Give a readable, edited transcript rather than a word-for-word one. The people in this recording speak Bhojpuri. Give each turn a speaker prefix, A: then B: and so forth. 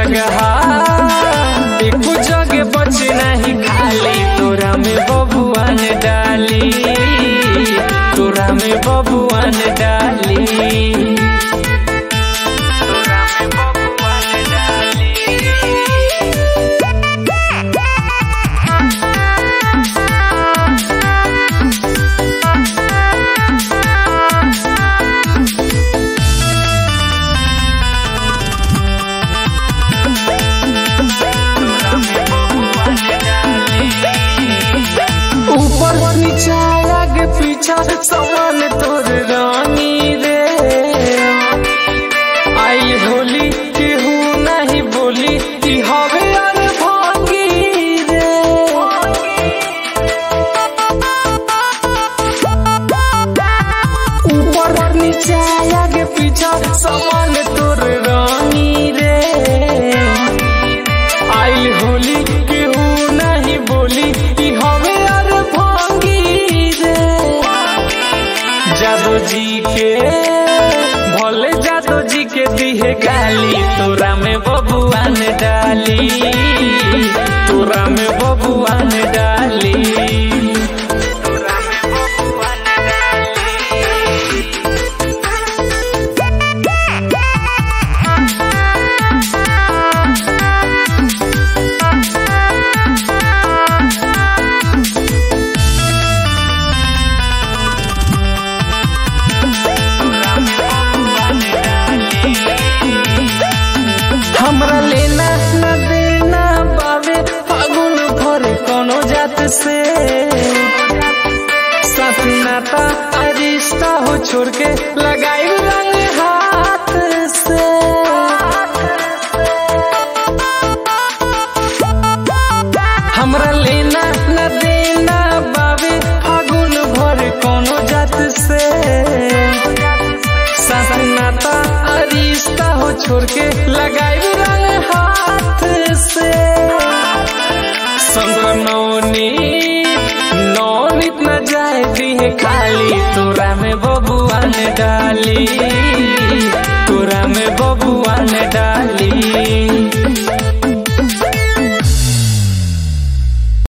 A: जगह एको जगह बचे नहीं खाली तोरा में बबुआन डाली, तोरा में बबुआन डाली। ऊपर नीचा आगे पीछा समान तोर रानी रे, आई होली केहू नहीं बोली कि हवे यार भागी रे। ऊपर नीचा आगे पीछा समान तोर रानी रे, आई होली केहू नहीं बोली कि हवे जादो जी के भोले जादो जी के दिहे गाली तोरा में बबुआन डाली, तोरा में बबुआन डाली। हमरा लेना न देना बावे फागुन भर कोनो जात से, साथ नाता रिश्ता हो छोड़ के लगाई रंग हाथ से। हमरा लेना न देना बावे फागुन भर कोनो जात से, साथ नाता रिश्ता हो छोड़ के लगाई